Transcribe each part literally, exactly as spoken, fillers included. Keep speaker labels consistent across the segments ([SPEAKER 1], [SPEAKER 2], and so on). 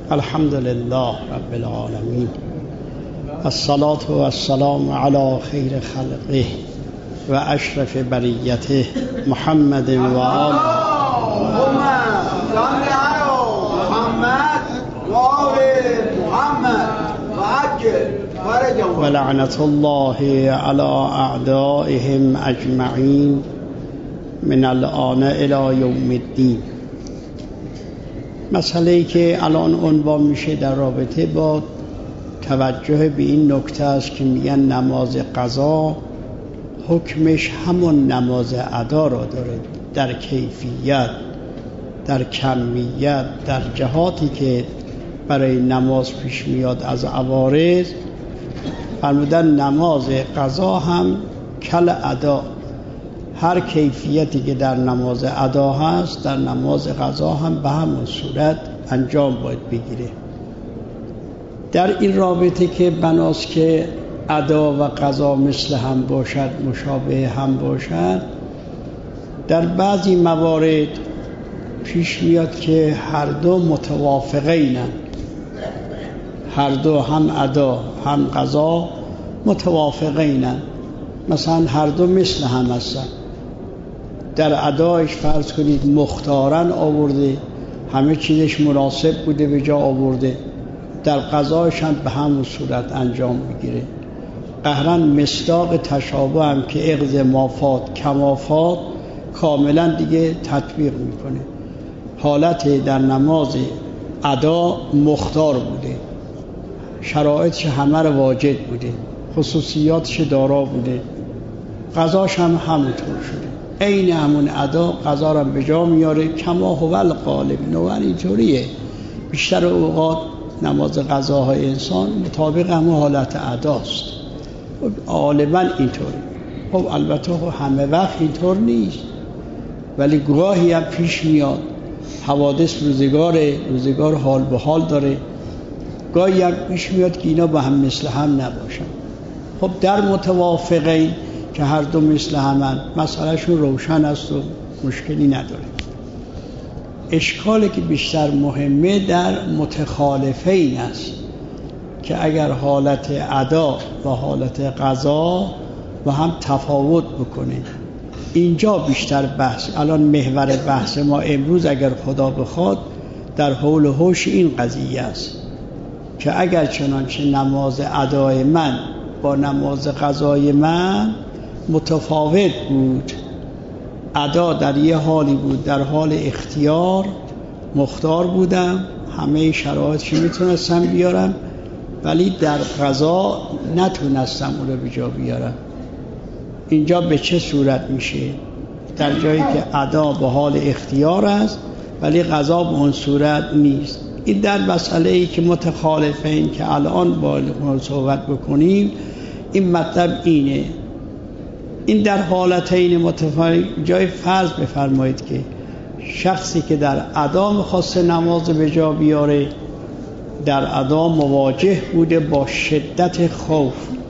[SPEAKER 1] الحمد لله رب العالمين، الصلاة والسلام على خير خلقه و اشرف بریته محمد و آله.
[SPEAKER 2] اللهم صل على محمد و آل محمد و عجل فرجهم.
[SPEAKER 1] و لعنت الله على اعدائهم اجمعین من الآن الی یوم الدین. مسئله‌ای که الان عنوان میشه در رابطه با توجه به این نکته است که میگن نماز قضا حکمش همون نماز ادا را داره، در کیفیت، در کمیت، در جهاتی که برای نماز پیش میاد از عوارض. فرمودن نماز قضا هم کل ادا، هر کیفیتی که در نماز ادا هست در نماز قضا هم به همون صورت انجام باید بگیره. در این رابطه که بناست که ادا و قضا مثل هم باشد، مشابه هم باشد، در بعضی موارد پیش میاد که هر دو متوافقینن، هر دو هم ادا هم قضا متوافقینن، مثلا هر دو مثل هم هستن. در ادایش فرض کنید مختارن آورده، همه چیزش مناسب بوده به جا آورده، در قضایش هم به همون صورت انجام میگیره. قهرن مصداق تشابه هم که اغض مافات کمافات کاملا دیگه تطبیق میکنه. حالت در نماز ادا مختار بوده، شرایطش همه رو واجد بوده، خصوصیاتش دارا بوده، قضاش هم همونطور شده، عین همون ادا قضا رو به جا میاره. کما هو الغالب، نوعا اینطوریه بیشتر اوقات نماز قضاهای انسان مطابق همون حالت اداست، غالبا اینطوری. خب البته همه وقت اینطور نیست، ولی گاهی هم پیش میاد حوادث روزگار روزگار حال به حال داره، گاهی هم پیش میاد که اینا با هم مثل هم نباشن. خب در متوافقین که هر دو مثل همن مسئلهشون روشن است و مشکلی نداره. اشکالی که بیشتر مهمه در متخالفین است که اگر حالت ادا و حالت قضا و هم تفاوت بکنه، اینجا بیشتر بحث، الان محور بحث ما امروز اگر خدا بخواد در حول و حوش این قضیه است که اگر چنانچه نماز ادای من با نماز قضای من متفاوت بود، ادا در یه حالی بود در حال اختیار مختار بودم، همه شرایطش میتونستم بیارم، ولی در قضا نتونستم اون رو به جا بیارم. اینجا به چه صورت میشه؟ در جایی که ادا به حال اختیار است ولی قضا به اون صورت نیست. این در مسئله ای که متخالفین که الان با صحبت بکنیم این مطلب اینه. این در حالتین متفاوت جای فرض بفرمایید که شخصی که در ادا میخواست نماز به جا بیاره، در ادا مواجه بوده با شدت خوف،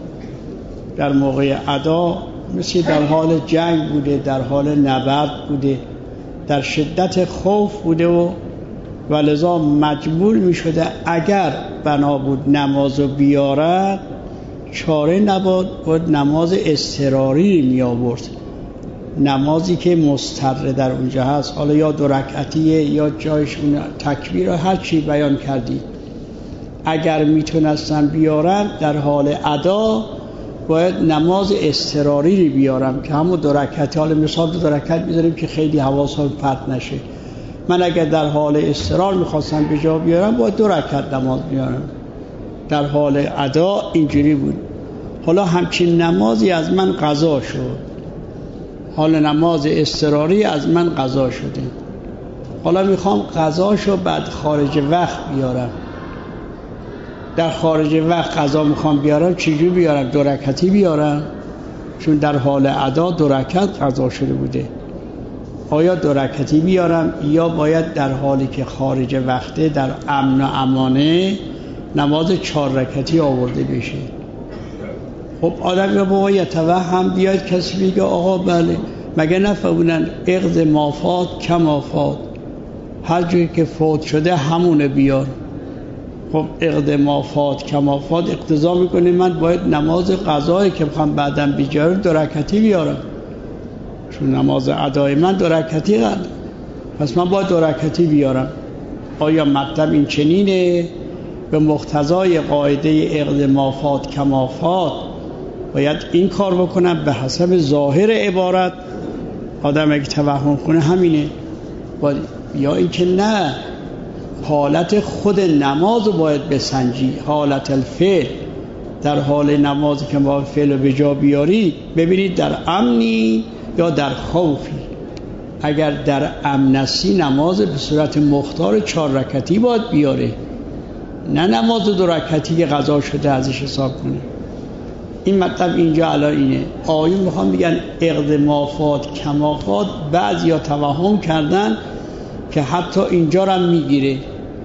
[SPEAKER 1] در موقع ادا مثل در حال جنگ بوده، در حال نبرد بوده، در شدت خوف بوده و ولذا مجبور میشده اگر بنا بود نمازو بیارد چاره نبود، بود نماز اضطراری می آورد، نمازی که مضطر در اونجا هست، حالا یا دو رکعتیه یا جایش تکبیر هر چی بیان کردی. اگر میتونستم بیارم در حال ادا باید نماز اضطراری رو بیارم که همون دو رکعتی، حالا مثال دو رکعت میذاریم که خیلی حواسم پرت نشه. من اگر در حال اضطرار میخواستم به جا بیارم باید دو رکعت نماز بیارم. در حال ادا اینجوری بود. حالا همچین نمازی از من قضا شد، حالا نماز اضطراری از من قضا شده، حالا میخوام قضاشو بعد خارج وقت بیارم. در خارج وقت قضا میخوام بیارم، چجوری بیارم؟ دو رکعتی بیارم، چون در حال ادا دو رکعت قضا شده بوده. آیا دو رکعتی بیارم یا باید در حالی که خارج وقته در امن و امانه نماز چهار رکعتی آورده بشه؟ خب آدم یا بابا یتوهم بیاید کسی بگه آقا بله، مگه نفهمونن اغض مافات کمافات، هر جایی که فوت شده همونه بیار. خب اقدمافات کمافات اقتضا میکنه من باید نماز قضایی که بخوام بعدم بیارم دو رکعتی بیارم، چون نماز ادای من دو رکعتی قراره، پس من باید دو رکعتی بیارم. آیا مطلب این چنینه؟ به مقتضای قاعده اقدمافات کمافات باید این کار بکنم؟ به حسب ظاهر عبارت آدم اگه توهم کنه همینه باید. یا اینکه نه، حالت خود نماز رو باید بسنجی، حالت الفعل، در حال نمازی که ما فعل رو به جا بیاری ببینید در امنی یا در خوفی. اگر در امنسی نماز به صورت مختار چهار رکعتی باید بیاره، نه نماز دو رکعتی که قضا شده ازش حساب کنه. این مطلب اینجا الان اینه. آیون میخوام بگن اقدمافات کمافات بعضیا توهم کردن که حتی اینجا رو هم میگیره،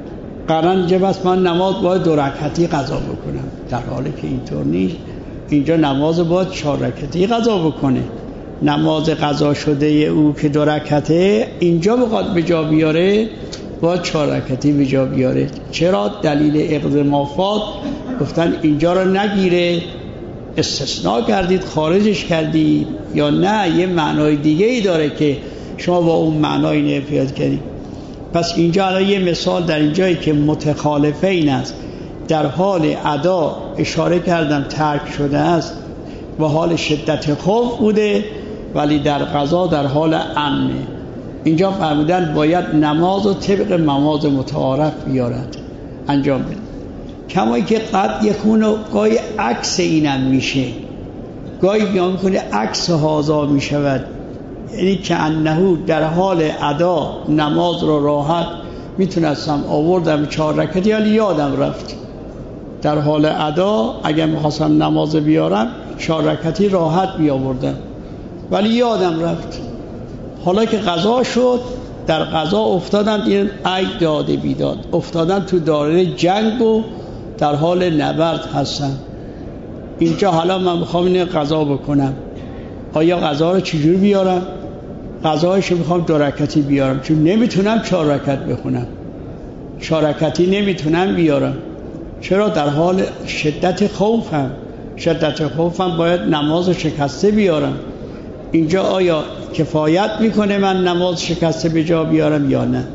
[SPEAKER 1] قرن جه بس من نماز باید دو رکعتی قضا بکنم، در حالی که اینطور نیست. اینجا نماز باید چهار رکعتی قضا بکنه. نماز قضا شده او که دو رکعته اینجا بخواد به جا بیاره باید چهار رکعتی به جا بیاره. چرا؟ دلیل اقدمافات گفتن اینجا رو نگیره، استثناء کردید، خارجش کردید، یا نه یه معنای دیگه ای داره که شما با اون معنای نفیات کردید. پس اینجا الان یه مثال در اینجایی که متخالفین است، در حال ادا اشاره کردم ترک شده است و حال شدت خوف بوده، ولی در قضا در حال امنه. اینجا فرمودن باید نماز و طبق نماز متعارف بیارد انجام بده. کمایی که قد یکون گاهی عکس اینم میشه، گاهی بیان میکنه عکس هازا میشود، یعنی که انهو در حال ادا نماز رو راحت میتونستم آوردم چهار رکعتی، ولی یادم رفت در حال ادا اگر میخواستم نماز بیارم چهار رکعتی راحت بیاوردم، ولی یادم رفت. حالا که قضا شد، در قضا افتادم دیدم ای داده بیداد، افتادم تو دایره جنگ و در حال نبرد هستم. اینجا حالا من میخوام این قضا بکنم، آیا قضا رو چجور بیارم؟ قضایشو میخوام دو رکعتی بیارم، چون نمیتونم چهار رکعت بخونم، چهار رکعتی نمیتونم بیارم. چرا؟ در حال شدت خوفم، شدت خوفم باید نماز شکسته بیارم. اینجا آیا کفایت میکنه من نماز شکسته به جا بیارم یا نه؟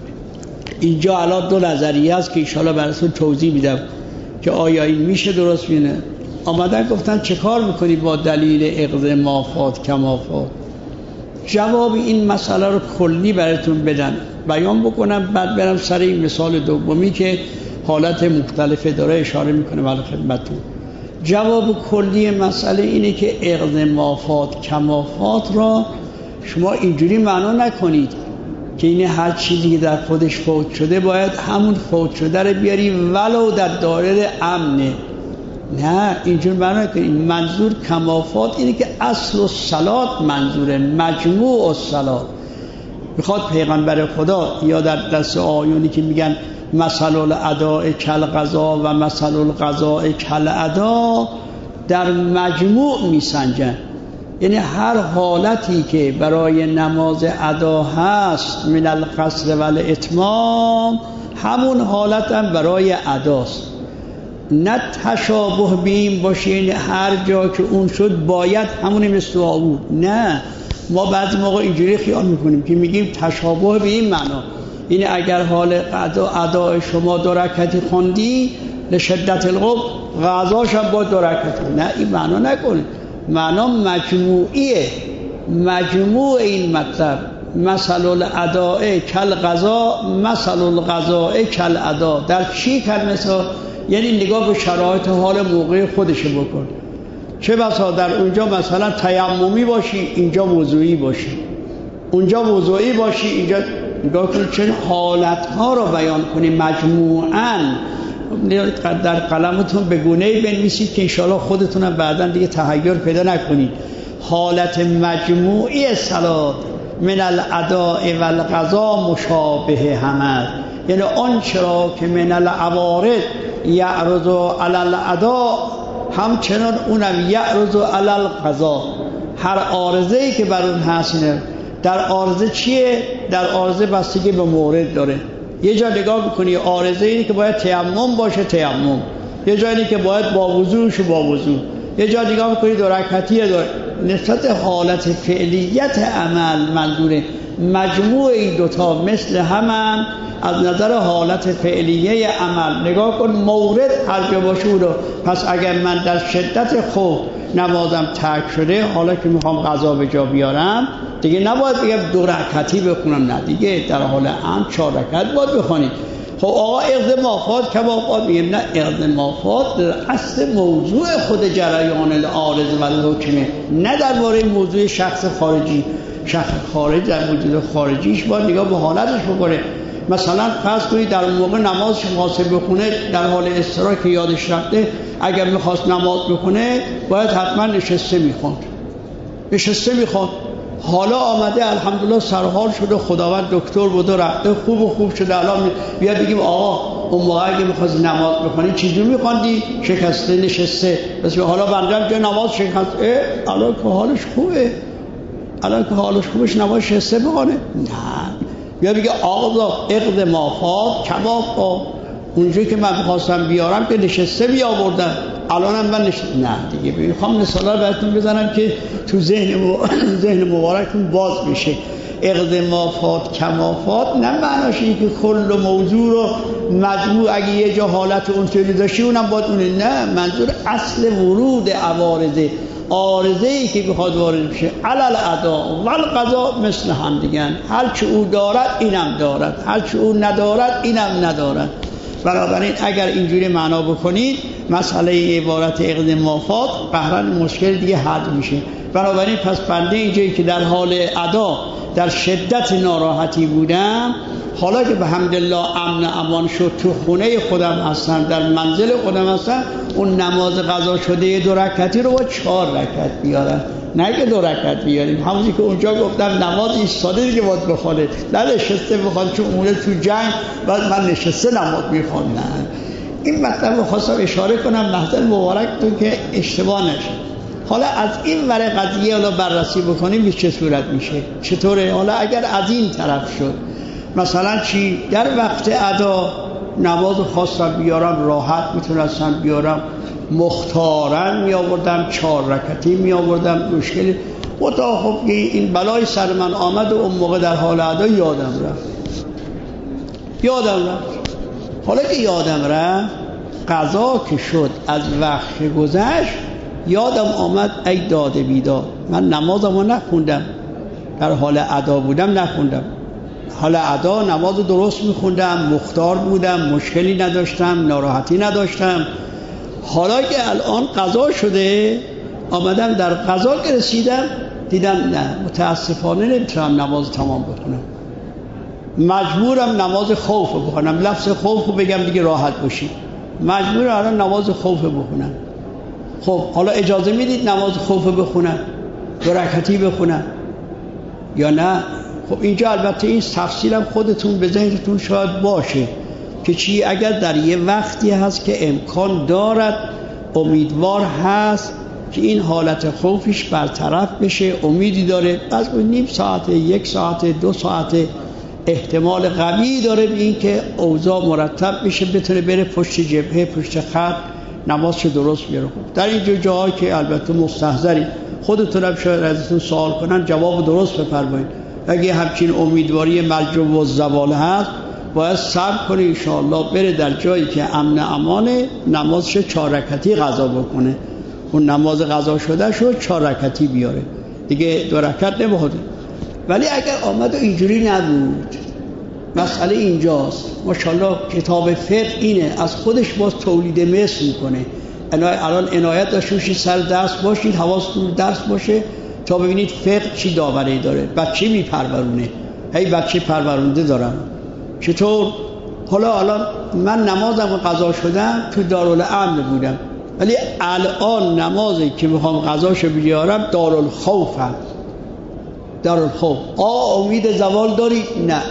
[SPEAKER 1] اینجا الان دو نظریه است که انشاءالله براتون توضیح میدم که آیا این میشه درست مینه. آمدن گفتن چه کار میکنی با دلیل اقدمافات کمافات؟ جواب این مسئله رو کلی براتون بدن بیان بکنم، بعد برم سر این مثال دومی که حالت مختلفه داره اشاره میکنه برای خدمتتون. جواب کلی مسئله اینه که اقدمافات کمافات را شما اینجوری معنا نکنید که این هر چیزی که در خودش فوت شده باید همون فوت شده رو بیاری ولو در دایره امنه. نه، اینجور معنا کنید. منظور کمافات اینه که اصل الصلات منظوره، مجموع الصلات. میخواد پیغمبر خدا یا در دست آیونی که میگن مثل الاداء کالقضا و مثل القضاء کالادا در مجموع میسنجن، یعنی هر حالتی که برای نماز ادا هست من القصر و الاتمام همون حالت هم برای اداست. نه تشابه بیم باشه، یعنی هر جا که اون شد باید همونی مثل آود. نه، ما بعضی موقع اینجوری خیال میکنیم که میگیم تشابه به این معنا، یعنی اگر حال ادا ادای شما دو رکعتی خوندی لشدت القوف قضاش هم با دو رکعتی. نه، این معنا نکنه، معنا مجموعیه، مجموع این مطلب. مثل الاداء کالقضا مثل القضاء کالادا. در چی کلمه؟ یعنی نگاه به شرایط حال موقع خودش بکن. چه بسا در اونجا مثلا تیممی باشی، اینجا وضوئی باشی، اونجا وضوئی باشی، اینجا نگاه کنید چه حالتها رو بیان کنی مجموعاً. در قلمتون به گونه‌ای بنویسید که انشاءالله خودتون هم بعداً دیگه تحیر پیدا نکنید. حالت مجموعی صلات من الاداء و القضا مشابه همه، یعنی آن چرا که من العوارض یعرض علی الاداء همچنان اونم یعرض علی القضا. هر عارضه‌ای که بر اون هست، در عارضه چیه؟ در عارضه بستگی به مورد داره. یه جا نگاه بکنی عارضه اینه که باید تیمم باشه تیمم، یه جا اینه که باید با وضوش با وضو، یه جا نگاه بکنی دو رکعتیه داره. نسبت حالت فعلیت عمل منظوره مجموع این دوتا مثل همن از نظر حالت فعلیه عمل. نگاه کن مورد هر جا باشه رو. پس اگر من در شدت خوف نمازم ترک شده، حالا که میخوام قضا به جا بیارم دیگه نباید بگم دو رکعتی بخونم، نه دیگه در حال امر چهار رکعت باید بخونید. خب آقا اقد مافات که باید میگیم نه، اقد مافات در اصل موضوع خود جریان العارض و الحکمه، نه درباره موضوع شخص خارجی. شخص خارج در وجود خارجیش باید نگاه به حالتش بکنه. مثلا فرض کنید در اون موقع نماز واسه بخونه در حال استراحه که یادش رفته، اگر میخواست نماز بخونه باید حتما نشسته میخوند نشسته میخوند حالا آمده الحمدلله سرحال شده، خداوند دکتر بوده رفته خوب و خوب شده، الان بیا بگیم آقا اون موقع اگه میخواستی نماز بخونی چجور میخوندی؟ شکسته نشسته. بس حالا بندم جا نماز شکسته، الان که حالش خوبه، الان که حالش خوبش نماز شکسته بخونه؟ نه، بیا بگه آقا اقد مافات کباب با اونجایی که من میخواستم بیارم که نشسته بیاوردم، الانم من نشسته. نه دیگه میخوام مثالا رو براتون بزنم که تو ذهن مو... ذهن مبارکتون باز بشه. اقد مافات کمافات نه معناش اینه که کل موضوع رو مجموع اگه یه جا حالت اونطوری داشتی اونم باید اونه، نه، منظور اصل ورود عوارضه، عارضه‌ای که بخواد وارد بشه علل ادا و القضا مثل هم دیگن، هر چه او دارد اینم دارد، هر چه او ندارد اینم ندارد. بنابراین اگر اینجوری معنا بکنید مسئله عبارت اقد مافات بهرن مشکل دیگه حل میشه. بنابراین پس بنده اینجایی که در حال ادا در شدت ناراحتی بودم، حالا که به حمدالله امن امان شد، تو خونه خودم هستم، در منزل خودم هستم، اون نماز قضا شده دو رکعتی رو با چهار رکعت بیارم، نه که دو رکعت بیاریم. همونی که اونجا گفتم نماز ایستاده دیگه باید بخونه، نه نشسته بخونه، چون اونه تو جنگ بعد من نشسته نماز میخونم. این مطلب رو خواستم اشاره کنم محضر مبارکتون که اشتباه نشه. حالا از این ور قضیه حالا بررسی بکنیم به چه صورت میشه، چطوره؟ حالا اگر از این طرف شد مثلا چی در وقت ادا نماز خواستم بیارم، راحت میتونستم بیارم، مختارن می آوردم، چهار رکعتی می آوردم، مشکلی متا خب این بلای سر من آمد و اون موقع در حال ادا یادم رفت یادم رفت حالا که یادم رفت قضا که شد از وقت گذشت یادم آمد ای داده بیداد، من نمازم رو نخوندم، در حال ادا بودم نخوندم، حال ادا نماز درست میخوندم، مختار بودم، مشکلی نداشتم، ناراحتی نداشتم. حالا که الان قضا شده آمدم در قضا که رسیدم دیدم نه، متاسفانه نمیتونم نماز تمام بخونم، مجبورم نماز خوف بخونم. لفظ خوف رو بگم دیگه راحت باشید، مجبورم الان نماز خوف بخونم. خب حالا اجازه میدید نماز خوف بخونم، دو رکعتی بخونم یا نه؟ خب اینجا البته این تفصیلم خودتون به ذهنتون شاید باشه که چی، اگر در یه وقتی هست که امکان دارد، امیدوار هست که این حالت خوفش برطرف بشه، امیدی داره، از نیم ساعت، یک ساعت، دو ساعت احتمال قوی داره به این که اوضاع مرتب بشه، بتونه بره پشت جبهه، پشت خط نمازش درست بیاره. خب در اینجا جاهایی که البته مستحضری خودتون هم شاید ازتون سوال کنن جواب درست بفرمایید. اگه همچین امیدواری ملجم و زوال هست باید صبر کنه ان شاء الله بره در جایی که امن امانه، نمازش چهار رکعتی قضا بکنه، اون نماز قضا شده شد چهار رکعتی بیاره دیگه، دو رکعت نمیخواد. ولی اگر آمد و اینجوری نبود، مسئله اینجاست. ماشاءالله کتاب فقه اینه، از خودش باز تولید مثل میکنه. الان عنایت داشته باشید سر درس باشید، حواستون درس باشه تا ببینید فقه چی داوری داره، بچه میپرورونه، هی بچه پرورونده دارم. چطور؟ حالا الان من نمازم قضا شدم تو دارالامن بودم، ولی الان نمازی که میخوام قضاشو بیارم دارالخوفم. دارالخوف آه امید زوال دارید؟ نه.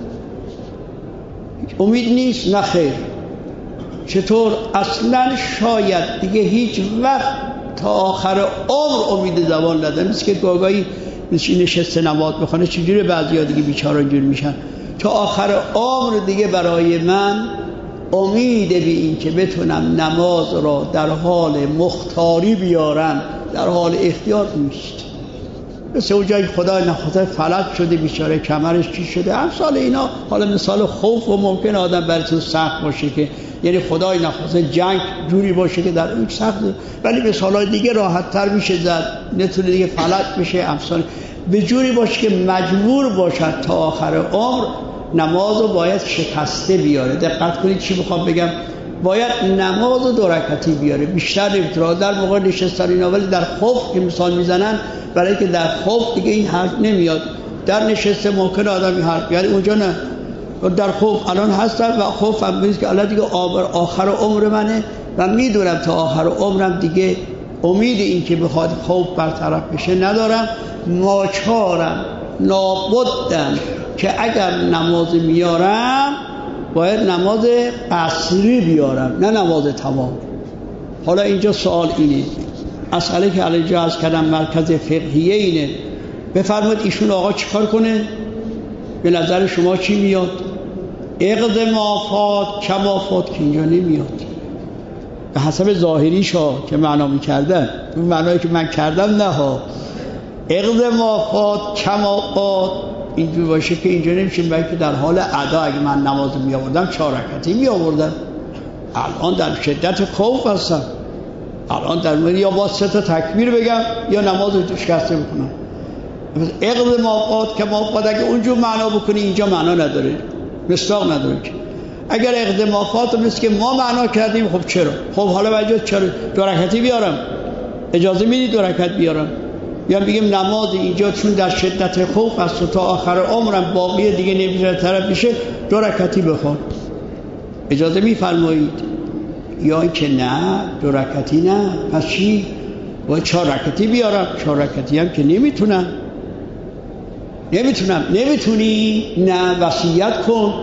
[SPEAKER 1] امید نیست؟ نه خیر. چطور؟ اصلا شاید دیگه هیچ وقت تا آخر عمر امید زوال ندارم. مثل که گاهی نشسته نماز بخونه، چجوری بعضیا دیگه بیچاره اینجوری میشن، تا آخر عمر دیگه برای من امید به این که بتونم نماز را در حال مختاری بیارم در حال اختیار نیست. مثل اون جایی خدای نخواسته فلج شده بیچاره کمرش چی شده امثال اینا. حالا مثال خوف و ممکن آدم براتون سخت باشه که یعنی خدای نخواسته جنگ جوری باشه که در اون سخته، ولی مثالای دیگه راحت تر میشه زد، نتونه دیگه فلج بشه امثال به جوری باشه که مجبور باشد تا آخر عمر نماز رو باید شکسته بیاره. دقت کنید چی میخوام بگم، باید نماز رو دو رکعتی بیاره، بیشتر نمیتونه. در موقع نشستن اینا، ولی در خوف که مثال میزنن برای که در خوف دیگه این حرف نمیاد. در نشسته ممکن آدم این حرف یعنی اونجا نه، در خوف الان هستم و خوف هم میگه که الان دیگه آخر عمر منه و میدونم تا آخر عمرم دیگه امید این که بخواد خوف برطرف بشه ندارم. ناچارم نابدم که اگر نماز میارم باید نماز قصری بیارم، نه نماز تمام. حالا اینجا سوال اینه، مسئله که الان اینجا عرض کردم مرکز فقهیه اینه، بفرمایید ایشون آقا چیکار کنه؟ به نظر شما چی میاد؟ عقد مافات کمافات که اینجا نمیاد، به حسب ظاهریش ها که معنا میکردن، اون معنایی که من کردم نه ها. عقد مافات کمافات اینجور باشه که اینجا نمیشه، بلکه در حال ادا اگه من نماز می آوردم چهار رکعتی می آوردم. الان در شدت خوف هستم، الان در مورد یا با سه تا تکبیر بگم یا نماز رو شکسته بکنم. عقد مافات که مافات اگه اونجور معنا بکنی اینجا معنا نداره، مصداق نداره. که اگر عقد مافات مثل که ما معنا کردیم خب چرا؟ خب حالا بجا چرا دو رکعتی بیارم؟ اجازه میدی دو رکعت بیارم؟ یا بگیم نماز اینجا چون در شدت خوف است و تا آخر عمرم باقی دیگه نمیشه طرف میشه دو رکعتی بخون، اجازه میفرمایید؟ یا اینکه نه دو رکعتی نه، پس چی؟ باید چهار رکعتی بیارم. چهار رکعتی هم که نمیتونم نمیتونم نمیتونی؟ نه وصیت کن.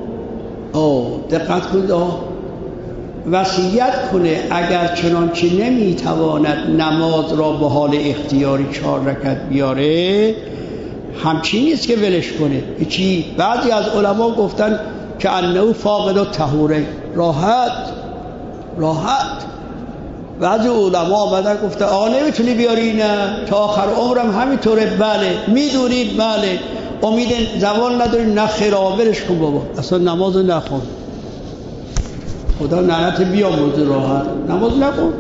[SPEAKER 1] او دقت کنید، وصیت کنه اگر چنانچه نمیتواند نماز را به حال اختیاری چهار رکعت بیاره، همچین نیست که ولش کنه. چی؟ بعضی از علما گفتن که انه فاقد الطهوره، راحت راحت. بعضی علما آمدن گفتن آقا نمیتونی بیاری؟ نه تا آخر عمرم همینطوره. بله میدونید، بله امید زوال نداری؟ نه خیر ولش کن بابا، اصلا نماز نخون، خدا نعمت بیامرزه. راحت نماز نخون.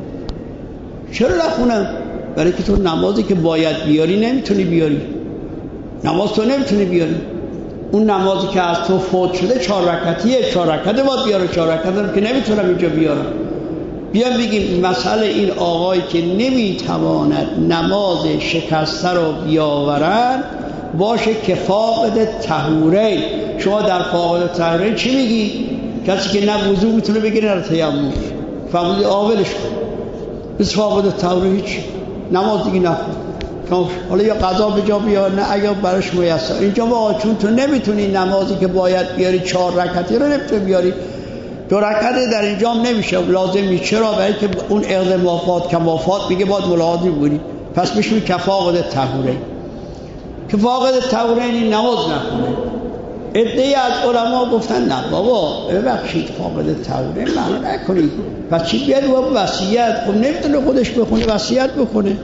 [SPEAKER 1] چرا نخونم؟ برای که تو نمازی که باید بیاری نمیتونی بیاری، نماز تو نمیتونی بیاری. اون نمازی که از تو فوت شده چهار رکعتیه، چهار رکعت باید بیاره، چهار رکعت که نمیتونم اینجا بیارم. بیام بگیم مسئله این آقایی که نمیتواند نماز شکسته رو بیاورن باشه که فاقد طهوره. شما در فاقد طهوره چی میگی؟ کسی که نه وضو میتونه بگیره نه تیمم، فهمیدی؟ آولش کن. بس فاقد طهوره هیچ نماز دیگه نخون. حالا یا قضا به جا بیار نه اگه براش میسر. اینجا واقعا چون تو نمیتونی نمازی که باید بیاری چهار رکعتی رو نمیتونی بیاری، دو رکعت در اینجا هم نمیشه لازمی. چرا؟ برای که اون عقد مافات کمافات میگه باید ملاحظه بودی، پس میشه که فاقد طهوره. که فاقد طهوره یعنی نماز نخونه. عده‌ای از علما گفتن نه بابا ببخشید فاقد طهوره معنا نکنید، پس چی بیاد و وصیت؟ خب نمیتونه خودش بخونه، وصیت بکنه.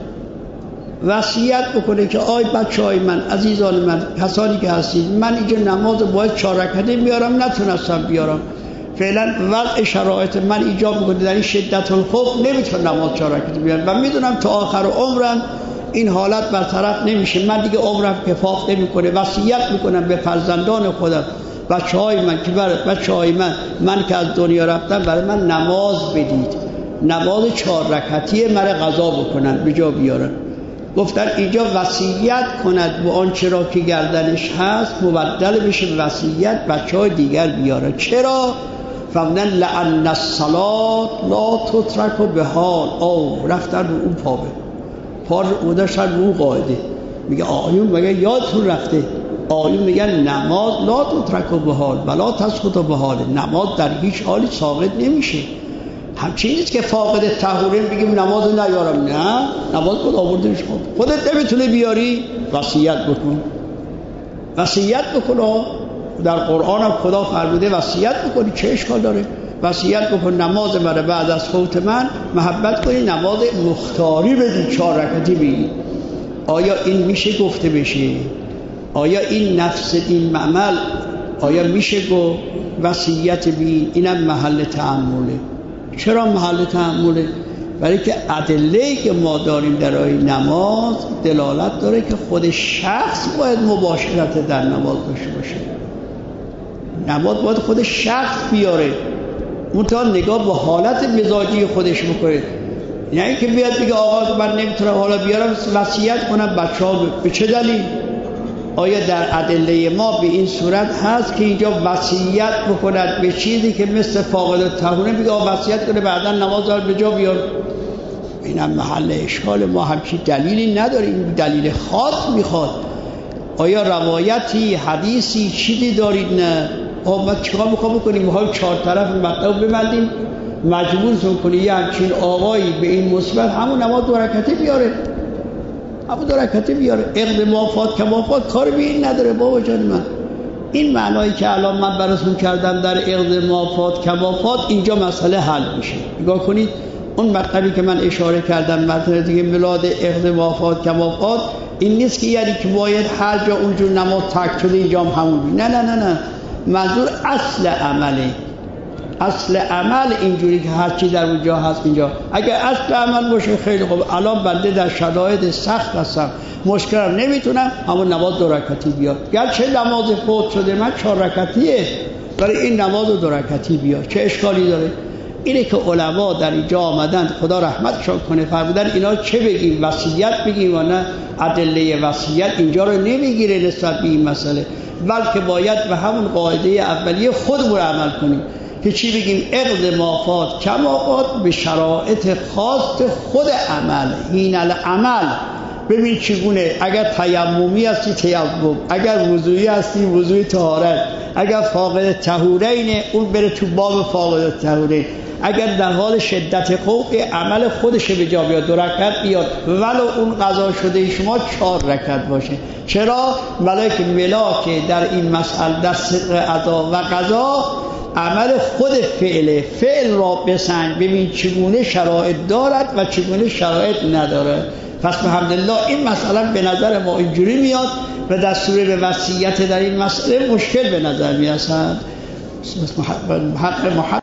[SPEAKER 1] وصیت بکنه که آی بچه‌های من، عزیزان من، کسانی که هستید، من اینجا نماز باید چهار رکعتی بیارم، نتونستم بیارم، فعلا وضع شرایط من ایجاب میکنه در این شدت الخوف نمیتونم نماز چهار رکعتی بیارم و میدونم تا آخر عمرم این حالت برطرف نمیشه، من دیگه عمرم کفاف نمیکنه. وصیت میکنم به فرزندان خودم، بچه‌های من که برای بچه‌های من من که از دنیا رفتم برای من نماز بدید، نماز چهار رکعتی مرا قضا بکنن به جا بیارن. گفتن اینجا وصیت کند به آنچه را که گردنش هست مبدل بشه وصیت بچه‌های دیگر بیاره. چرا؟ فهمدن لأن الصلاة لا تترک به حال. او رفتن رو اون پا به پا رو داشتن رو اون قاعده. میگه آیون مگه یادتون رفته؟ آیون میگن نماز لا تترک به حال ولا تسقط به حال، نماز در هیچ حالی ساقط نمیشه. همچین نیست که فاقد طهوره بگیم نماز نیارم. نه، نماز خود آوردنش خود خودت نمیتونه بیاری، وصیت بکن. وصیت بکن در قرآن هم خدا فرموده وصیت بکنی، چه اشکال داره؟ وصیت بکن نماز من بعد از فوت من محبت کنی، نماز مختاری بدی، چهار رکعتی بگی. آیا این میشه گفته بشه؟ آیا این نفس این عمل آیا میشه گفت وصیت بی؟ اینم محل تأمله. چرا محل تأمله؟ برای که ادله‌ای که ما داریم در آیه نماز دلالت داره که خود شخص باید مباشرت در نماز داشته باشه. نماز باید خود شخص بیاره، منتها نگاه به حالت مزاجی خودش بکنه. یعنی که بیاد بگه آقا من نمیتونم حالا بیارم وصیت کنم بچه‌ها. به چه دلیل؟ آیا در ادله ما به این صورت هست که اینجا وصیت بکند به چیزی که مثل فاقد الطهوره بگه آقا وصیت کنه بعدا نماز دار به جا بیار؟ اینم محل اشکال. ما همچین دلیلی نداریم، این دلیل خاص میخواد. آیا روایتی حدیثی چیزی دارید؟ نه. آقا ما چیکار میخوام بکنیم؟ میخوایم چهار طرف مطلب ببندیم، مجبورتون کنی یه همچین آقایی به این مثبت همون نماز دو رکعتی بیاره، همون دو رکعتی بیاره. عقد موافات کمافات کار به این نداره. بابا جان من این معنایی که الان من براتون کردم در عقد موافات کمافات اینجا مسئله حل میشه. نگاه کنید اون مطلبی که من اشاره کردم مطلب دیگه میلاد عقد موافات کمافات این نیست که یعنی که باید هر جا اونجور نماز ترک شده اینجا هم همون بید. نه نه نه نه، منظور اصل عمله. اصل عمل اینجوری که هر چی در اونجا هست اینجا. اگر اصل عمل باشه خیلی خوب. الان بنده در شرایط سخت هستم، مشکلم، نمیتونم، همون نماز دو رکعتی بیار. گرچه نماز فوت شده من چهار رکعتیه، برای این نماز دو رکعتی بیار، چه اشکالی داره؟ اینه که علما در اینجا آمدن، خدا رحمتشون کنه، فرمودن اینا چه بگیم، وصیت بگیم و نه ادله وصیت اینجا رو نمیگیره نسبت به این مسئله، بلکه باید به همون قاعده اولیه خودمون عمل کنیم که چی بگیم؟ عقد مافات کمافات به شرایط خاص خود عمل. این العمل ببین چگونه، اگر تیممی هستی تیمم، اگر وضوئی هستی وضوئی طهارت، اگر فاقد طهورین اون بره تو باب فاقد طهورین، اگر در حال شدت خوف عمل خودش به جا بیاد دو رکعت بیاد، ولو اون قضا شده شما چهار رکعت باشه. چرا؟ ملائکه ملاک در این مسئله در صدق ادا و قضا عمل خود فعله، فعل را بسنج ببین چگونه شرایط دارد و چگونه شرایط نداره. پس الحمدلله این مسئله به نظر ما اینجوری میاد و دستور به وصیت در این مسئله مشکل به نظر میاد. حق محق